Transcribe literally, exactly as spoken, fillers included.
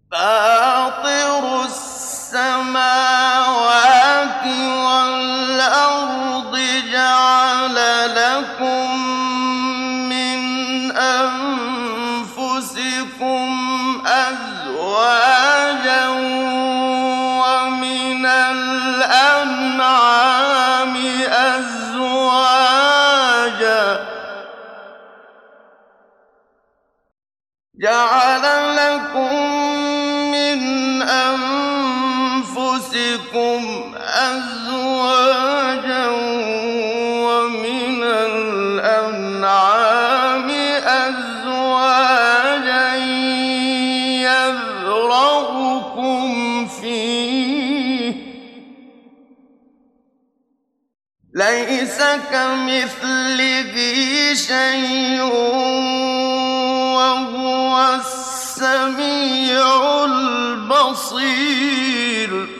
فاطر السماوات والأرض جعل لكم من أنفسكم أزواجا ومن الأنعام أزواجا جعل لكم من أنفسكم أزواجا ومن الأنعام أزواجا يذرأكم فيه ليس كمثله شيء وهو السميع البصير